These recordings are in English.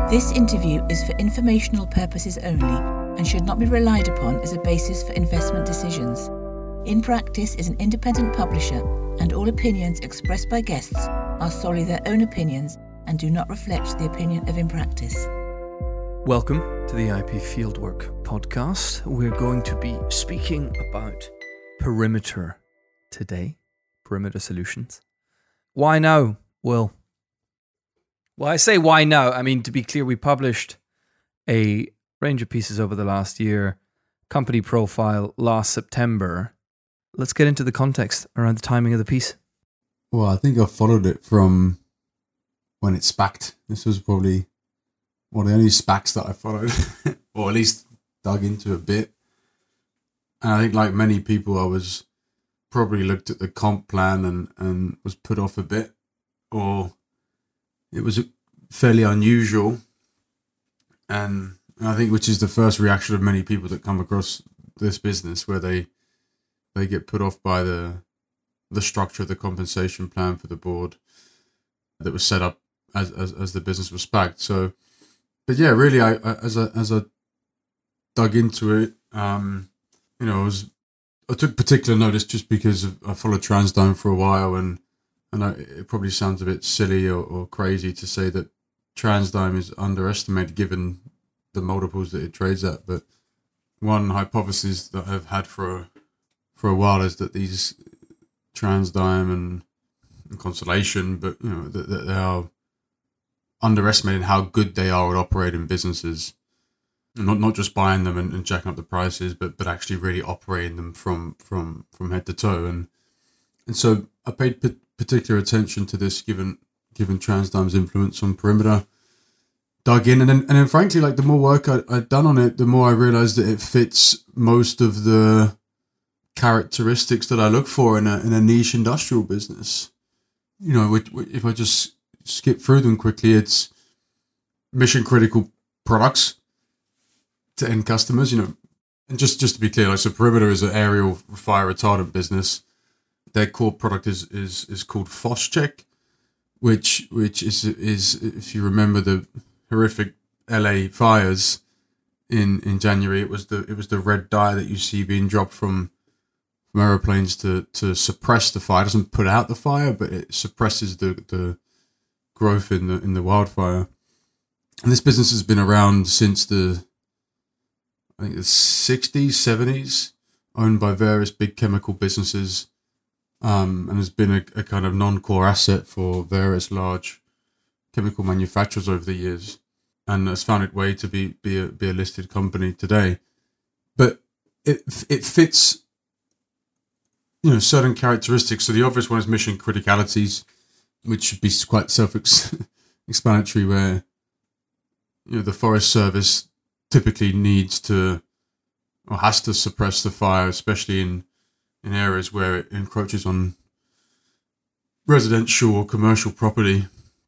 This interview is for informational purposes only and should not be relied upon as a basis for investment decisions. In Practice is an independent publisher, and all opinions expressed by guests are solely their own opinions and do not reflect the opinion of In Practice. Welcome to the IP Fieldwork podcast. We're going to be speaking about Perimeter today, Perimeter Solutions. Why now? Well, I say why now. I mean, to be clear, we published a range of pieces over the last year, company profile last September. Let's get into the context around the timing of the piece. Well, I think I followed it from when it SPAC'd. This was probably one of the only SPACs that I followed, or at least dug into a bit. And I think, like many people, I was probably looked at the comp plan and was put off a bit, or it was fairly unusual. And I think which is the first reaction of many people that come across this business, where they get put off by the structure of the compensation plan for the board that was set up as the business was SPAC'd. So, but yeah, really, I as I dug into it, I took particular notice just because I followed TransDigm for a while, and it probably sounds a bit silly or crazy to say that TransDigm is underestimated given the multiples that it trades at. But one hypothesis that I've had for a while is that these TransDigm and Constellation, but that they are underestimating how good they are at operating businesses, and not just buying them and jacking up the prices, but actually really operating them from head to toe. And so I paid particular attention to this given TransDigm's influence on Perimeter. Dug in, and then frankly, like the more work I'd done on it, the more I realized that it fits most of the characteristics that I look for in a niche industrial business. If I just skip through them quickly, it's mission critical products to end customers. And just to be clear, like, so Perimeter is an aerial fire retardant business. Their core product is called Phos-Chek, which is if you remember the horrific LA fires in January, it was the red dye that you see being dropped from aeroplanes to suppress the fire. It doesn't put out the fire, but it suppresses the growth in the wildfire. And this business has been around since the 60s, 70s, owned by various big chemical businesses, and has been a kind of non-core asset for various large chemical manufacturers over the years, and has found its way to be a listed company today. But it fits certain characteristics. So the obvious one is mission criticalities, which should be quite self-explanatory, where the Forest Service typically needs to or has to suppress the fire, especially in areas where it encroaches on residential or commercial property.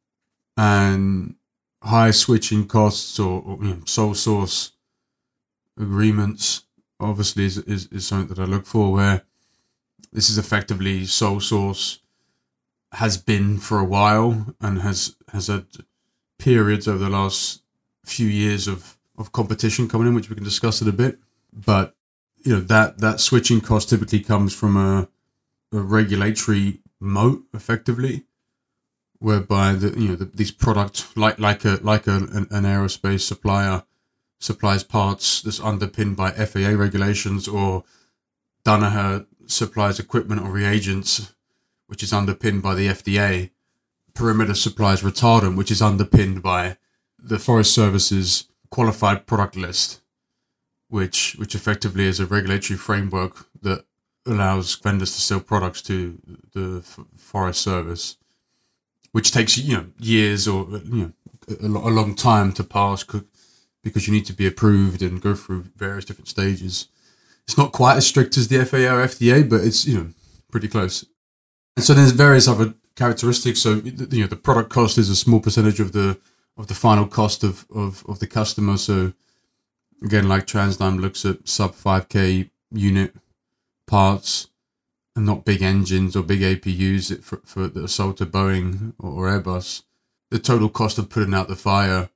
And high switching costs or sole source agreements obviously is something that I look for, where this is effectively sole source, has been for a while, and has had periods over the last few years of competition coming in, which we can discuss in a bit. But that switching cost typically comes from a regulatory moat, effectively, whereby these products like an aerospace supplier supplies parts that's underpinned by FAA regulations, or Danaher supplies equipment or reagents which is underpinned by the FDA. Perimeter supplies retardant, which is underpinned by the Forest Service's qualified product list, which effectively is a regulatory framework that allows vendors to sell products to the Forest Service, which takes years or a long time to pass, because you need to be approved and go through various different stages. It's not quite as strict as the FAA or FDA, but it's pretty close. And so there's various other characteristics. So the product cost is a small percentage of the final cost of the customer. So again, like TransDigm looks at sub 5K unit parts, and not big engines or big APUs for that are sold to Boeing or Airbus. The total cost of putting out the fire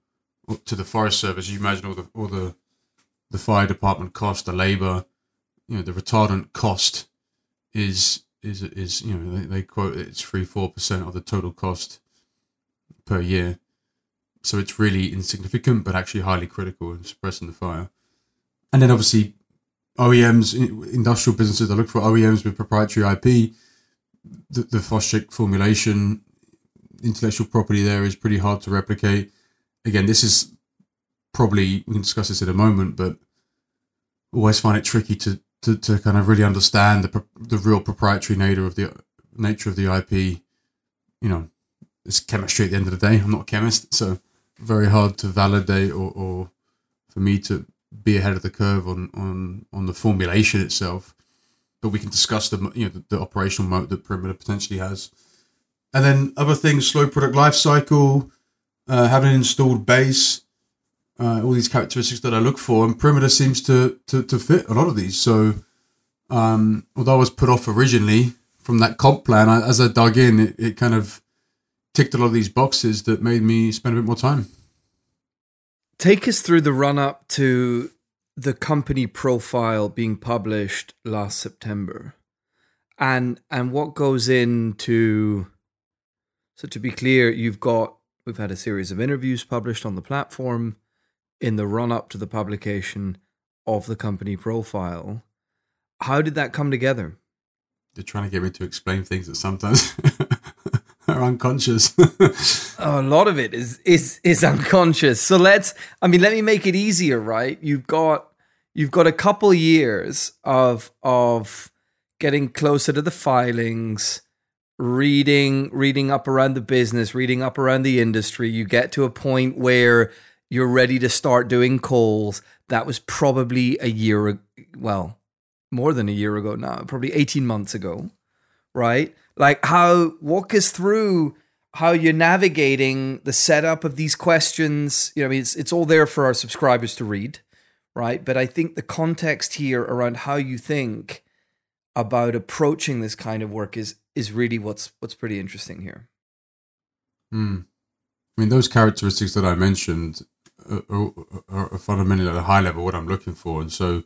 to the Forest Service. You imagine all the fire department cost, the labor, the retardant cost is they quote it's 3-4% of the total cost per year. So it's really insignificant, but actually highly critical in suppressing the fire. And then obviously OEMs, industrial businesses that look for OEMs with proprietary IP, the Foschik formulation, intellectual property there is pretty hard to replicate. Again, this is probably, we can discuss this in a moment, but always find it tricky to kind of really understand the real proprietary nature of the IP. It's chemistry at the end of the day. I'm not a chemist, so very hard to validate or for me to be ahead of the curve on the formulation itself. But we can discuss the operational moat that Perimeter potentially has. And then other things, slow product life cycle, having an installed base, all these characteristics that I look for, and Perimeter seems to fit a lot of these. So although I was put off originally from that comp plan, as I dug in, it kind of ticked a lot of these boxes that made me spend a bit more time. Take us through the run-up to the company profile being published last September, and what goes into. So to be clear, we've had a series of interviews published on the platform in the run-up to the publication of the company profile. How did that come together? They're trying to get me to explain things that sometimes are unconscious. A lot of it is unconscious. So let me make it easier, right? You've got a couple years of getting closer to the filings, reading up around the business, reading up around the industry. You get to a point where you're ready to start doing calls. That was probably more than a year ago now, probably 18 months ago, right? Like walk us through how you're navigating the setup of these questions. It's all there for our subscribers to read, right? But I think the context here around how you think about approaching this kind of work is really what's pretty interesting here. Those characteristics that I mentioned are fundamentally at a high level what I'm looking for. And so,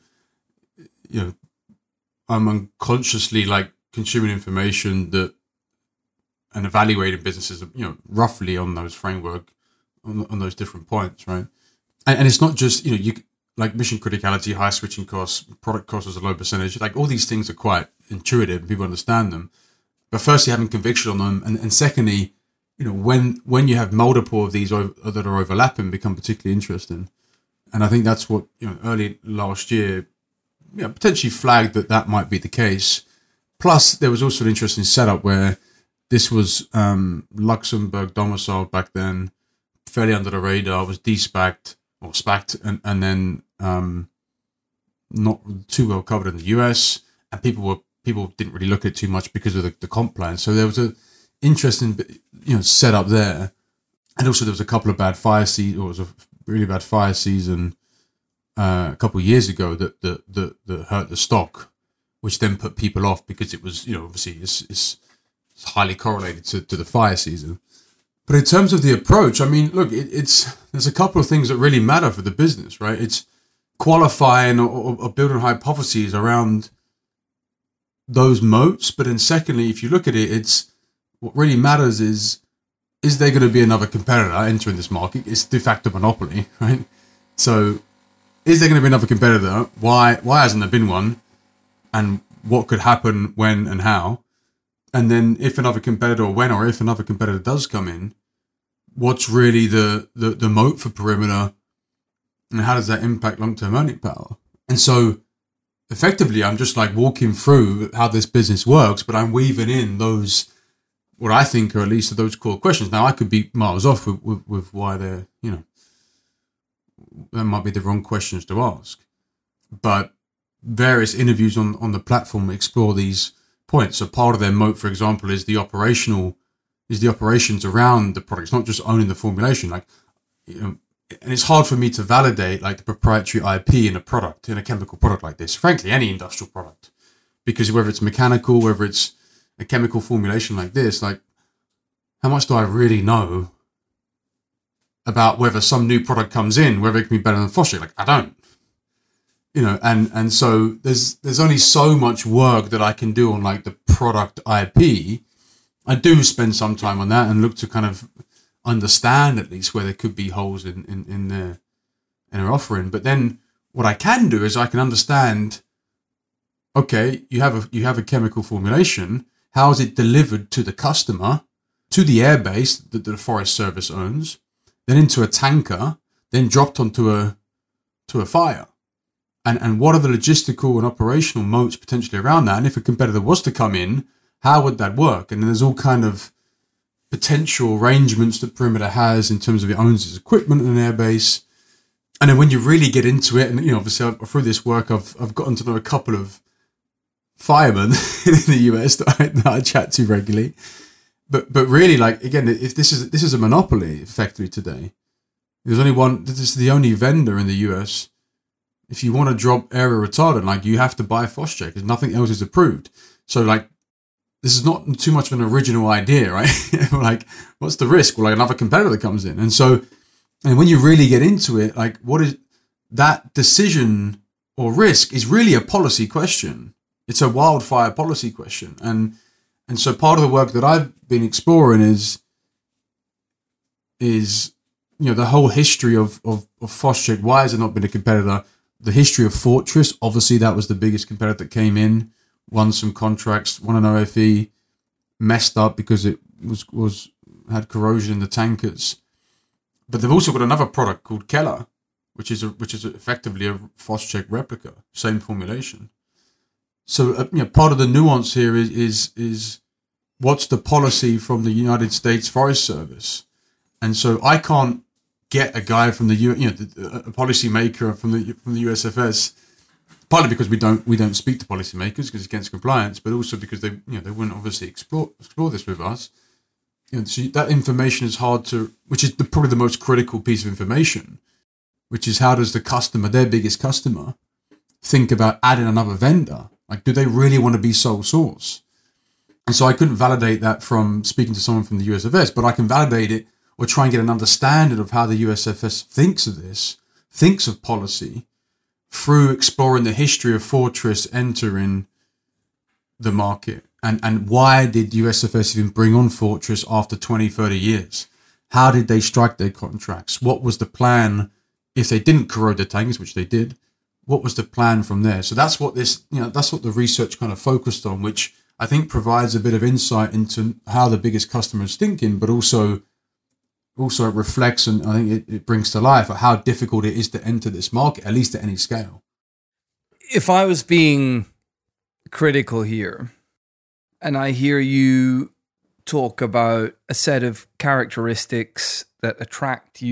I'm unconsciously consuming information and evaluating businesses, roughly on those framework, on those different points, right? And it's not just, mission criticality, high switching costs, product costs as a low percentage, all these things are quite intuitive and people understand them. But firstly, having conviction on them, and secondly, when you have multiple of these that are overlapping, become particularly interesting. And I think that's what early last year, potentially flagged that might be the case. Plus, there was also an interesting setup where this was Luxembourg domiciled back then, fairly under the radar, was de-SPACed or SPACed, and then not too well covered in the US, and people didn't really look at it too much because of the comp plan. So there was a interesting setup there, and also there was a couple of bad fire season, or it was a really bad fire season a couple of years ago that hurt the stock, which then put people off because it was obviously it's highly correlated to the fire season. But in terms of the approach, look, there's a couple of things that really matter for the business, right? It's qualifying or building hypotheses around those moats. But then secondly, if you look at it, it's what really matters is there going to be another competitor entering this market? It's de facto monopoly, right? So is there going to be another competitor? Why hasn't there been one? And what could happen when and how? And then if another competitor, or if another competitor does come in, what's really the moat for Perimeter, and how does that impact long-term earning power? And so effectively, I'm just walking through how this business works, but I'm weaving in those, what I think are at least those core questions. Now, I could be miles off with why they're, that might be the wrong questions to ask. But various interviews on the platform explore these points. So part of their moat, for example, is the operations around the product. It's not just owning the formulation. And it's hard for me to validate the proprietary IP in a product, in a chemical product like this. Frankly, any industrial product, because whether it's mechanical, whether it's a chemical formulation like this, how much do I really know about whether some new product comes in, whether it can be better than Foschek. Like, I don't. And so there's only so much work that I can do on like the product IP. I do spend some time on that and look to kind of understand at least where there could be holes in their offering. But then what I can do is I can understand, okay, you have a chemical formulation. How is it delivered to the customer, to the airbase that the Forest Service owns, then into a tanker, then dropped onto a fire? And what are the logistical and operational moats potentially around that? And if a competitor was to come in, how would that work? And there's all kind of potential arrangements that Perimeter has in terms of it owns its equipment in an airbase. And then when you really get into it, and obviously through this work, I've gotten to know a couple of firemen in the US that I chat to regularly. But really, like, again, if this is a monopoly effectively today. There's only one. This is the only vendor in the US. If you want to drop area retardant, like, you have to buy Foschek because nothing else is approved. So, like, this is not too much of an original idea, right? Like, what's the risk? Well, like, another competitor comes in. And when you really get into it, like, what is that decision or risk is really a policy question. It's a wildfire policy question. And so part of the work that I've been exploring is the whole history of Foschek. Why has it not been a competitor? The history of Fortress, obviously that was the biggest competitor that came in, won some contracts, won an OFE, messed up because it had corrosion in the tankers. But they've also got another product called Keller, which is effectively a Foschek replica, same formulation. So part of the nuance here is what's the policy from the United States Forest Service, and so I can't get a guy from a policy maker from the USFS, partly because we don't speak to policymakers because it's against compliance, but also because they wouldn't obviously explore this with us. So that information is hard to, which is probably the most critical piece of information, which is how does the customer, their biggest customer, think about adding another vendor? Like, do they really want to be sole source? And so I couldn't validate that from speaking to someone from the USFS, but I can validate it or try and get an understanding of how the USFS thinks of this, thinks of policy, through exploring the history of Fortress entering the market. And why did USFS even bring on Fortress after 20, 30 years? How did they strike their contracts? What was the plan if they didn't corrode the tankers, which they did? What was the plan from there? So that's what that's what the research kind of focused on, which I think provides a bit of insight into how the biggest customer is thinking, but also it reflects, and I think it brings to life how difficult it is to enter this market, at least at any scale. If I was being critical here, and I hear you talk about a set of characteristics that attract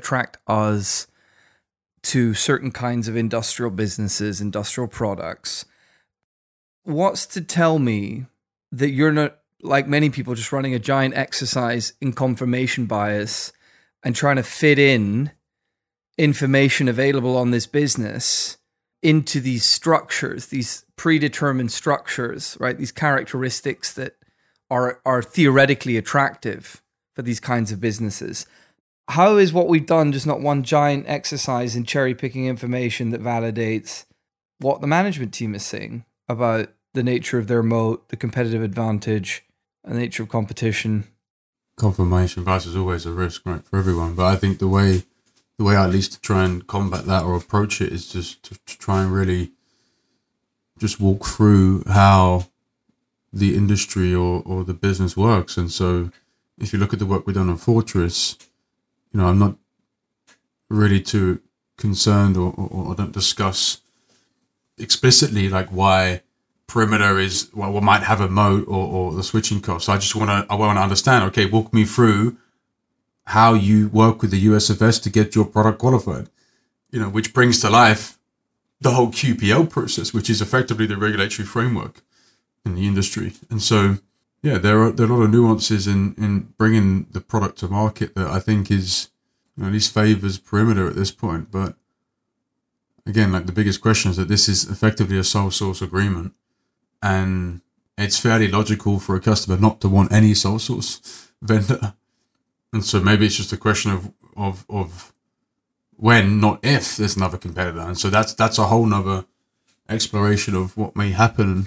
us to certain kinds of industrial businesses, industrial products, what's to tell me that you're not, like many people, just running a giant exercise in confirmation bias and trying to fit in information available on this business into these structures, these predetermined structures, right? These characteristics that are theoretically attractive for these kinds of businesses. How is what we've done just not one giant exercise in cherry picking information that validates what the management team is saying about the nature of their moat, the competitive advantage, and the nature of competition? Confirmation bias is always a risk, right, for everyone. But I think the way at least to try and combat that or approach it is just to try and really just walk through how the industry or the business works. And so if you look at the work we've done on Fortress, I'm not really too concerned or don't discuss explicitly like why Perimeter is what might have a moat or the switching costs. I want to understand. Okay, walk me through how you work with the USFS to get your product qualified. Which brings to life the whole QPL process, which is effectively the regulatory framework in the industry. And so, yeah, there are a lot of nuances in bringing the product to market that I think is at least favors Perimeter at this point. But again, like the biggest question is that this is effectively a sole source agreement. And it's fairly logical for a customer not to want any sole source vendor. And so maybe it's just a question of of when, not if, there's another competitor. And so that's a whole nother exploration of what may happen.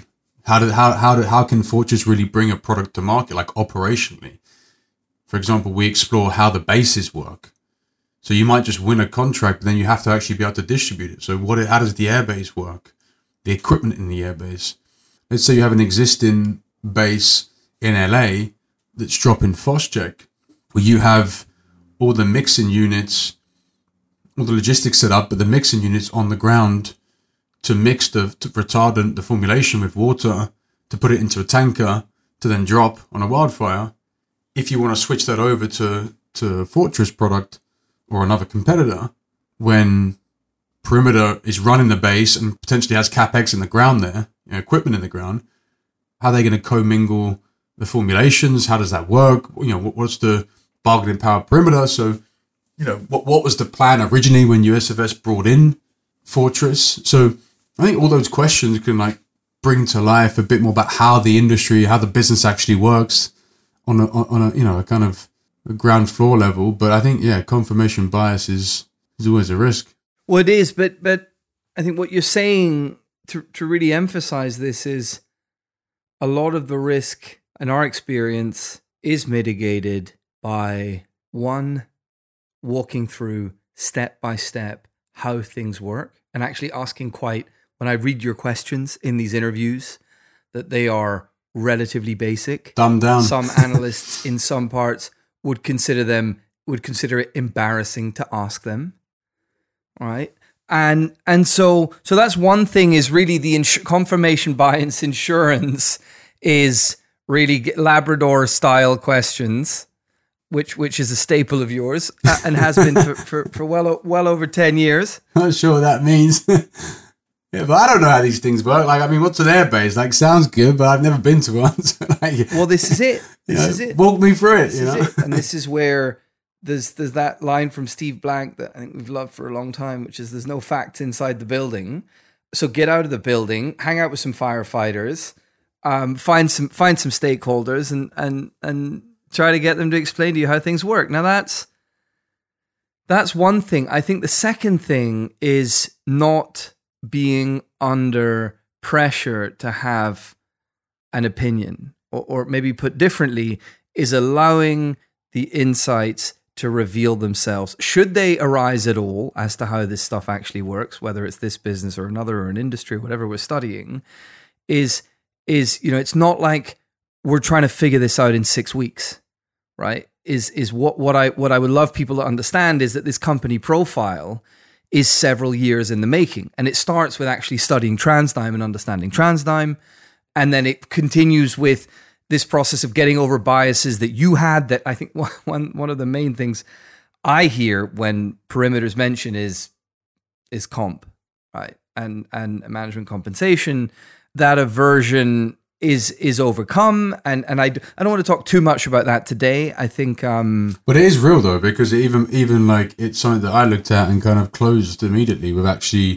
How can Fortress really bring a product to market, like operationally? For example, we explore how the bases work. So you might just win a contract, but then you have to actually be able to distribute it. So how does the airbase work? The equipment in the airbase. Let's say you have an existing base in LA that's dropping Phos-Chek, where you have all the mixing units, all the logistics set up, but the mixing units on the ground to mix the retardant, the formulation with water, to put it into a tanker, to then drop on a wildfire. If you want to switch that over to a Fortress product or another competitor, when Perimeter is running the base and potentially has CapEx in the ground there, equipment in the ground, how are they going to commingle the formulations? How does that work? What's the bargaining power Perimeter? So, what was the plan originally when USFS brought in Fortress? So I think all those questions can bring to life a bit more about how the industry, how the business actually works on a kind of a ground floor level. But I think, confirmation bias is always a risk. Well, it is, but I think what you're saying to really emphasize this is a lot of the risk in our experience is mitigated by one, walking through step by step how things work and actually asking when I read your questions in these interviews, that they are relatively basic. Dumbed down. Some analysts in some parts would consider it embarrassing to ask them. All right. And so that's one thing, is really the confirmation bias insurance is really Labrador style questions, which is a staple of yours and has been for well over 10 years. Not sure what that means. Yeah, but I don't know how these things work. What's an airbase? Sounds good, but I've never been to one. So well, this is it. This is it. Walk me through it. This is it. And this is where there's that line from Steve Blank that I think we've loved for a long time, which is, there's no facts inside the building. So get out of the building, hang out with some firefighters, find some stakeholders, and try to get them to explain to you how things work. Now that's one thing. I think the second thing is not being under pressure to have an opinion, or maybe put differently, is allowing the insights to reveal themselves, should they arise at all, as to how this stuff actually works, whether it's this business or another or an industry, whatever we're studying, is it's not like we're trying to figure this out in 6 weeks, right? Is what I would love people to understand is that this company profile is several years in the making. And it starts with actually studying TransDigm and understanding TransDigm. And then it continues with this process of getting over biases that you had, that I think one of the main things I hear when Perimeter's mentioned is comp, right? And management compensation. That aversion is overcome. And I don't want to talk too much about that today. I think... But it is real though, because even it's something that I looked at and kind of closed immediately with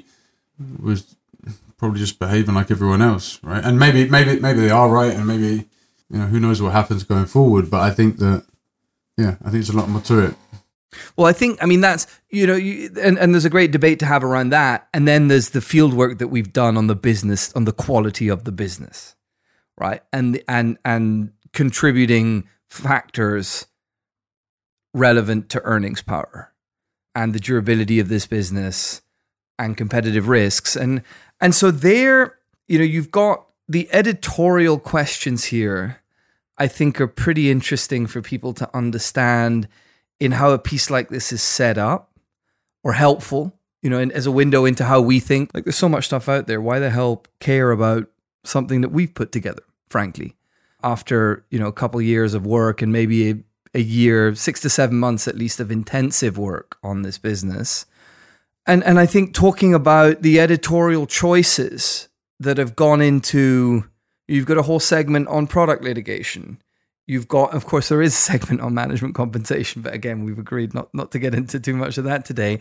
was probably just behaving like everyone else, right? And maybe they are right, and maybe, who knows what happens going forward. But I think that, I think there's a lot more to it. Well, that's, and there's a great debate to have around that. And then there's the field work that we've done on the business, on the quality of the business. Right. And contributing factors relevant to earnings power and the durability of this business and competitive risks. And so there, you've got the editorial questions here, I think, are pretty interesting for people to understand in how a piece like this is set up, or helpful, and as a window into how we think. Like, there's so much stuff out there. Why the hell care about something that we've put together, frankly, after, a couple of years of work and maybe a year, 6 to 7 months at least of intensive work on this business. And I think talking about the editorial choices that have gone into, you've got a whole segment on product litigation. You've got, of course, there is a segment on management compensation, but again, we've agreed not to get into too much of that today.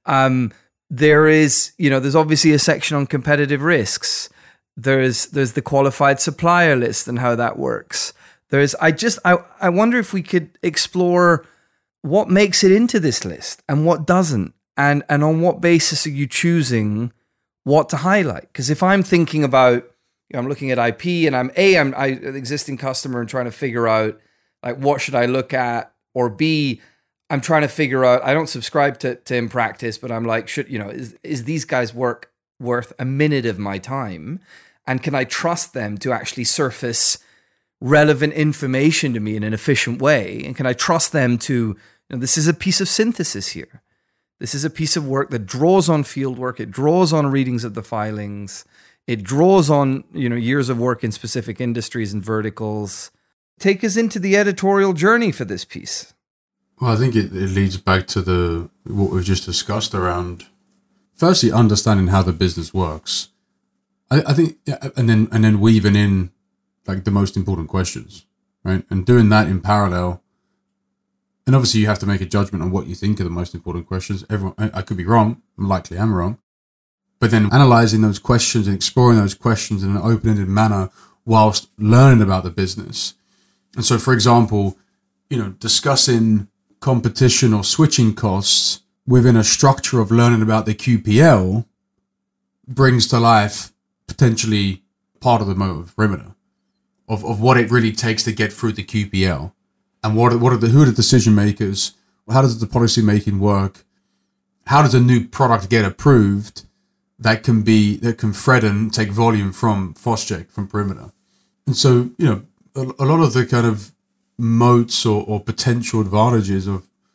There is, there's obviously a section on competitive risks. There's the qualified supplier list and how that works. I wonder if we could explore what makes it into this list and what doesn't, and on what basis are you choosing what to highlight? Because if I'm thinking about, I'm looking at IP and I'm an existing customer and trying to figure out like what should I look at, or B, I'm trying to figure out, I don't subscribe to In Practice, but I'm like, is these guys' work worth a minute of my time? And can I trust them to actually surface relevant information to me in an efficient way? And can I trust them to, this is a piece of synthesis here. This is a piece of work that draws on field work. It draws on readings of the filings. It draws on, years of work in specific industries and verticals. Take us into the editorial journey for this piece. Well, I think it leads back to what we've just discussed around, firstly, understanding how the business works. I think, and then weaving in like the most important questions, right? And doing that in parallel. And obviously, you have to make a judgment on what you think are the most important questions. I could be wrong. Likely I'm wrong. But then analyzing those questions and exploring those questions in an open-ended manner whilst learning about the business. And so, for example, discussing competition or switching costs within a structure of learning about the QPL brings to life potentially part of the moat of Perimeter, of what it really takes to get through the QPL, and who are the decision makers, how does the policy making work, how does a new product get approved that can threaten, take volume from FOSCHEK, from Perimeter. And so, a lot of the kind of moats or potential advantages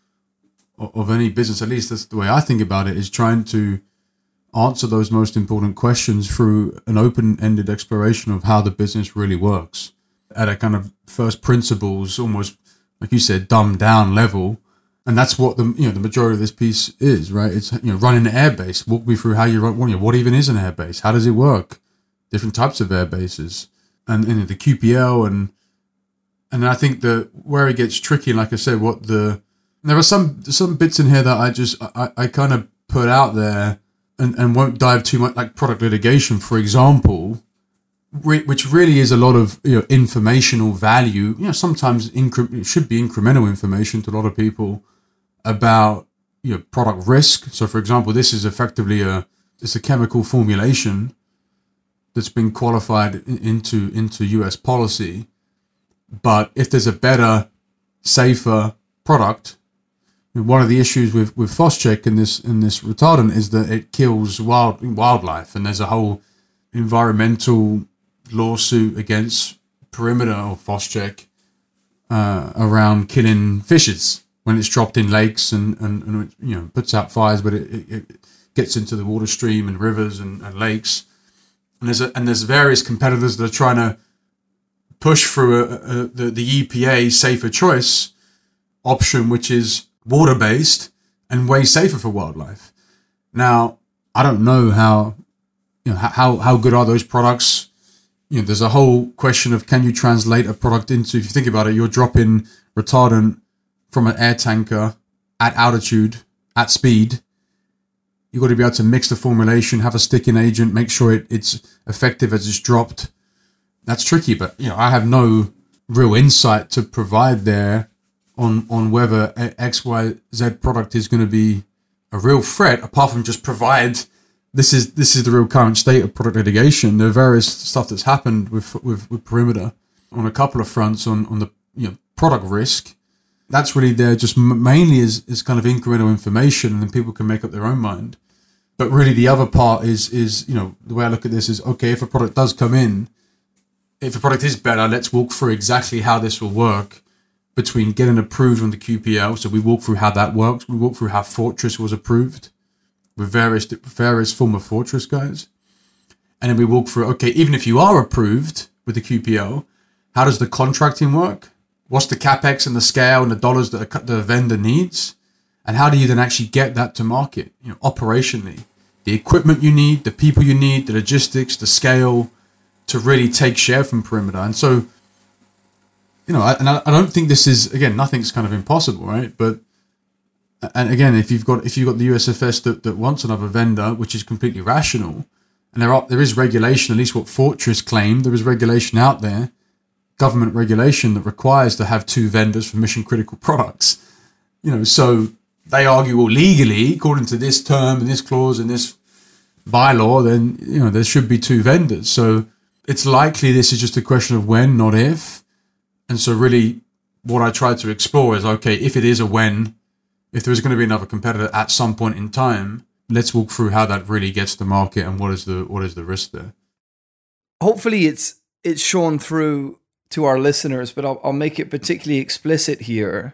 of any business, at least that's the way I think about it, is trying to answer those most important questions through an open-ended exploration of how the business really works at a kind of first principles, almost like you said, dumbed down level. And that's what the majority of this piece is, right? It's, running an airbase. Walk me through how you run, what even is an airbase? How does it work? Different types of airbases and the QPL. And I think where it gets tricky, like I said, there are some bits in here that I kind of put out there and won't dive too much, like product litigation, for example, which really is a lot of informational value. Sometimes it should be incremental information to a lot of people about product risk. So, for example, this is effectively it's a chemical formulation that's been qualified into US policy. But if there's a better, safer product, one of the issues with FOSCHEK in this retardant is that it kills wildlife, and there's a whole environmental lawsuit against Perimeter or FOSCHEK around killing fishes when it's dropped in lakes and puts out fires, but it gets into the water stream and rivers and lakes. And there's various competitors that are trying to push through the EPA safer choice option, which is water-based and way safer for wildlife. Now, I don't know how good are those products. There's a whole question of, can you translate a product into, if you think about it, you're dropping retardant from an air tanker at altitude, at speed. You've got to be able to mix the formulation, have a sticking agent, make sure it's effective as it's dropped. That's tricky, but I have no real insight to provide there on whether XYZ product is going to be a real threat, apart from just provide this is the real current state of product litigation. There are various stuff that's happened with Perimeter on a couple of fronts on the product risk. That's really there just mainly is kind of incremental information, and then people can make up their own mind. But really the other part is the way I look at this is, okay, if a product does come in, if a product is better, let's walk through exactly how this will work between getting approved on the QPL. So we walk through how that works. We walk through how Fortress was approved with various former Fortress guys. And then we walk through, okay, even if you are approved with the QPL, how does the contracting work? What's the CapEx and the scale and the dollars that the vendor needs? And how do you then actually get that to market, operationally? The equipment you need, the people you need, the logistics, the scale to really take share from Perimeter. And so, I don't think this is, again, nothing's kind of impossible, right? But, and again, if you've got the USFS that wants another vendor, which is completely rational, and there is regulation, at least what Fortress claimed, there is regulation out there, government regulation that requires to have two vendors for mission critical products. So they argue, well, legally, according to this term and this clause and this bylaw, then, there should be two vendors. So it's likely this is just a question of when, not if. And so really what I tried to explore is, okay, if it is a when, if there is going to be another competitor at some point in time, let's walk through how that really gets to market and what is the risk there. Hopefully it's shown through to our listeners, but I'll make it particularly explicit here,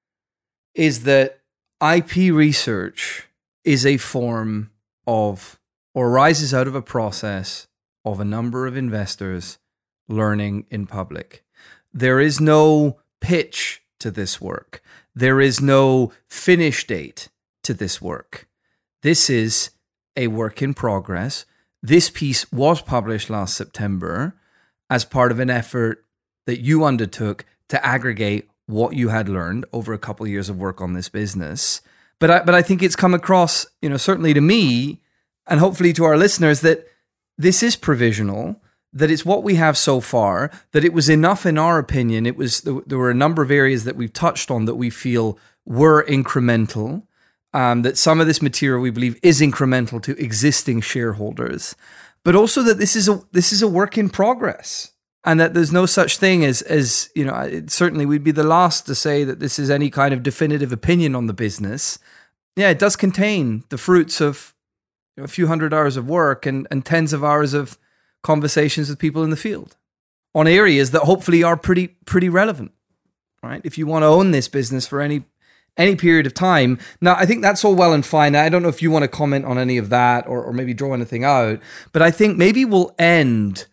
is that IP research is a form of, or arises out of a process of a number of investors learning in public. There is no pitch to this work. There is no finish date to this work. This is a work in progress. This piece was published last September as part of an effort that you undertook to aggregate what you had learned over a couple of years of work on this business. But I think it's come across, certainly to me and hopefully to our listeners, that this is provisional, that it's what we have so far, that it was enough in our opinion. There were a number of areas that we've touched on that we feel were incremental, that some of this material we believe is incremental to existing shareholders, but also that this is a work in progress. And that there's no such thing as certainly we'd be the last to say that this is any kind of definitive opinion on the business. Yeah, it does contain the fruits of a few hundred hours of work and tens of hours of conversations with people in the field on areas that hopefully are pretty relevant, right? If you want to own this business for any period of time. Now, I think that's all well and fine. I don't know if you want to comment on any of that or maybe draw anything out, but I think maybe we'll end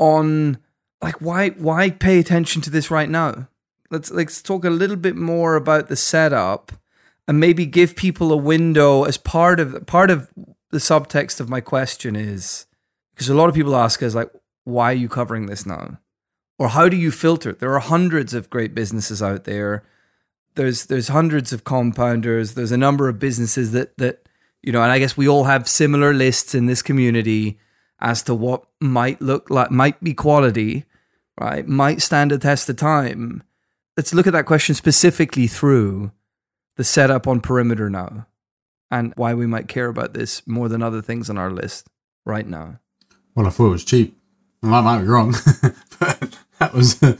on, like, why pay attention to this right now? Let's talk a little bit more about the setup and maybe give people a window as part of the subtext of my question is, because a lot of people ask us, like, why are you covering this now? Or how do you filter it? There are hundreds of great businesses out there. There's hundreds of compounders. There's a number of businesses that and I guess we all have similar lists in this community as to what might look like, might be quality, right? Might stand a test of time. Let's look at that question specifically through the setup on Perimeter now and why we might care about this more than other things on our list right now. Well, I thought it was cheap. Well, I might be wrong, but that was the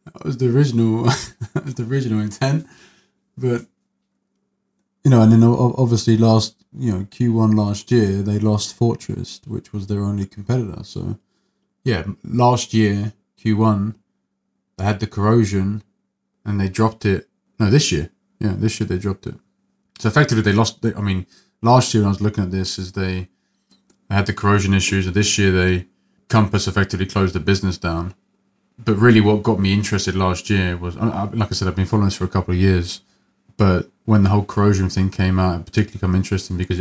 original intent. But and then obviously Q1 last year they lost Fortress, which was their only competitor. So yeah, last year Q1 they had the corrosion and they dropped it. No, this year. Yeah, this year they dropped it. So effectively they lost. Last year when I was looking at this, is they had the corrosion issues, and this year Compass effectively closed the business down. But really what got me interested last year was, like I said, I've been following this for a couple of years, but when the whole corrosion thing came out, it particularly became interesting because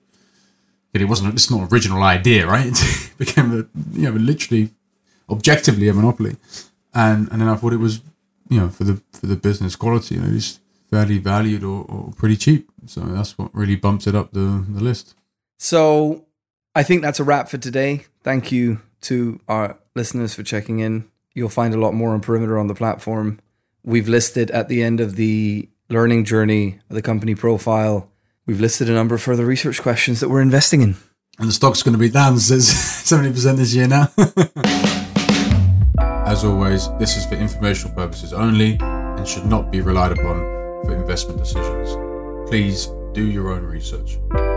it's not an original idea, right? It became literally objectively a monopoly. And then I thought it was, for the business quality, it's fairly valued or pretty cheap. So that's what really bumps it up the list. So I think that's a wrap for today. Thank you to our listeners for checking in. You'll find a lot more on Perimeter on the platform. We've listed at the end of the learning journey of the company profile, we've listed a number of further research questions that we're investing in. And the stock's going to be down, says 70% this year now. As always, this is for informational purposes only and should not be relied upon for investment decisions. Please do your own research.